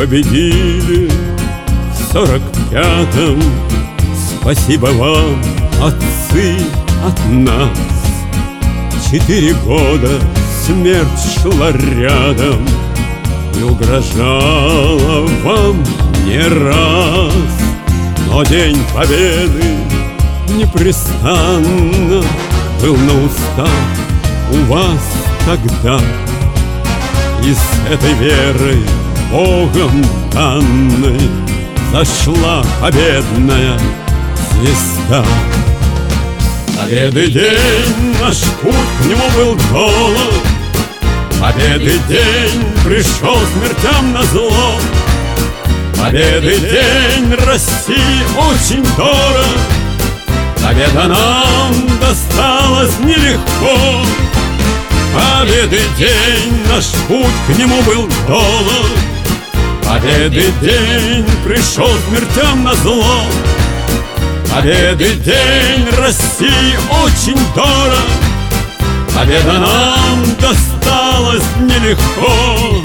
победили в 45-м. Спасибо вам, отцы, от нас. 4 года смерть шла рядом и угрожала вам не раз. Но День Победы непрестанно был на устах у вас тогда. И с этой верой, Богом данной, зашла победная звезда. Победы день, наш путь к нему был долг. Победы день пришел смертям назло. Победы день России очень дорог. Победа нам досталась нелегко. Победы день, наш путь к нему был долг. Победы день пришел смертям назло. Победы день России очень дорог. Победа нам досталась нелегко.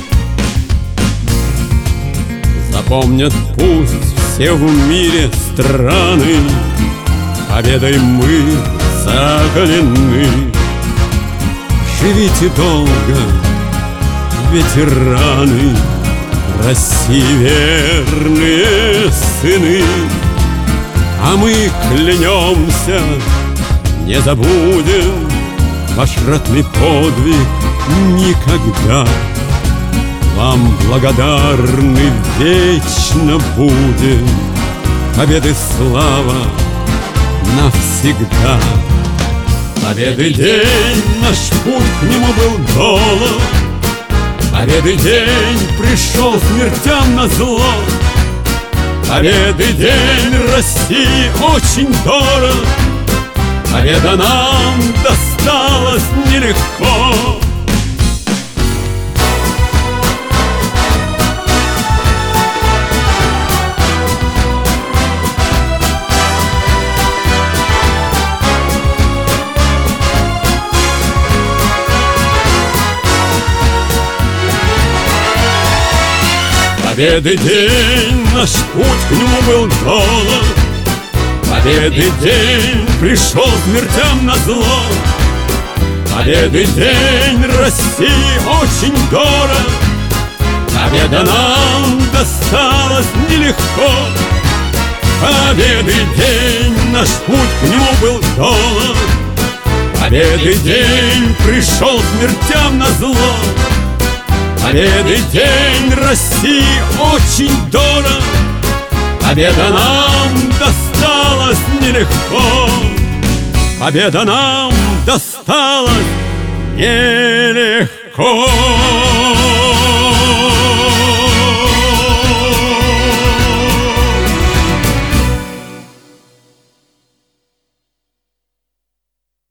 Запомнят пусть все в мире страны, победой мы закалены. Живите долго, ветераны, России верные сыны. А мы клянемся, не забудем ваш ратный подвиг никогда. Вам благодарны вечно будем, победы слава навсегда. Победы день, наш путь к нему был долг. Победы день пришел смертям назло. Победы день России очень дорог. Победа нам досталась нелегко. Победы день, наш путь к нему был долг. Победы день пришел смертям назло. Победы день России очень дорог. Победа нам досталась нелегко. Победы день, наш путь к нему был долг. Победы день пришел смертям назло. Победы день России очень дорог. Победа нам досталась нелегко. Победа нам досталась нелегко.